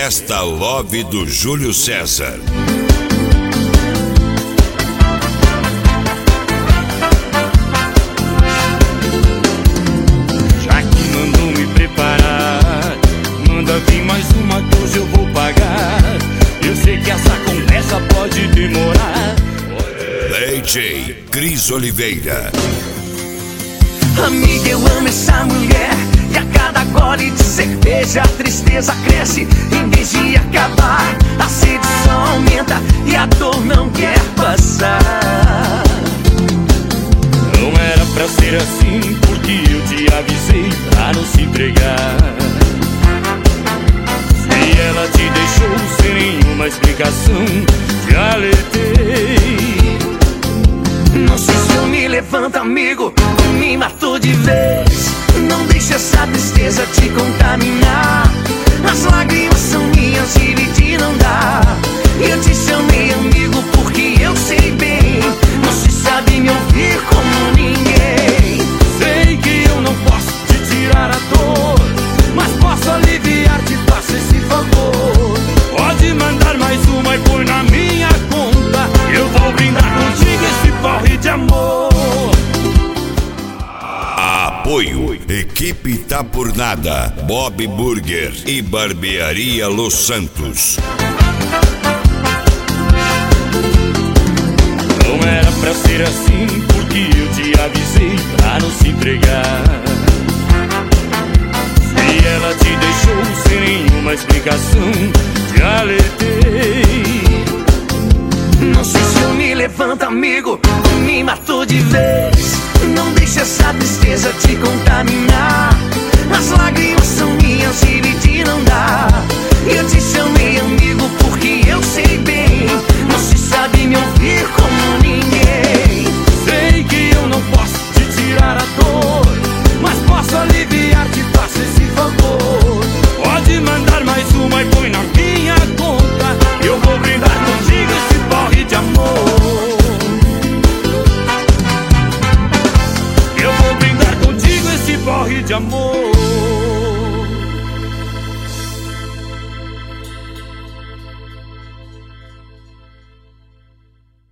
Festa Love do Júlio César. Já que mandou me preparar, manda vir mais uma que hoje eu vou pagar. Eu sei que essa conversa pode demorar. DJ Cris Oliveira. Amiga, eu amo essa mulher, e a cada gole de cerveja a tristeza cresce. Em vez de acabar, a sede só aumenta e a dor não quer passar. Não era pra ser assim, porque eu te avisei pra não se entregar. Se ela te deixou sem nenhuma explicação, te alertei. Não sei se eu me levanto, amigo, me matou de vez. Não deixe essa tristeza te contaminar. As lágrimas são minhas, dividir não dá. E eu te chamei amigo porque eu sei bem, você sabe me ouvir como ninguém. Sei que eu não posso te tirar a dor, mas posso aliviar, te faço esse favor. Pode mandar mais uma e põe na minha conta. Eu vou brindar contigo esse porre de amor. Apoio Equipe Tá Por Nada, Bob Burger e Barbearia Los Santos. Não era pra ser assim, porque eu te avisei pra não se entregar. Se ela te deixou sem nenhuma explicação, te alertei. Não sei se eu me levanto, amigo, me matou de vez. Não deixe essa tristeza te contaminar. As lágrimas são minhas, dividir não dá. Eu te chamei amigo porque eu sei bem, você sabe me ouvir como ninguém. Sei que eu não posso te tirar a dor, mas posso aliviar, te faço esse favor. Pode mandar mais uma e põe na minha conta. Eu vou brindar contigo esse porre de amor. Eu vou brindar contigo esse porre de amor.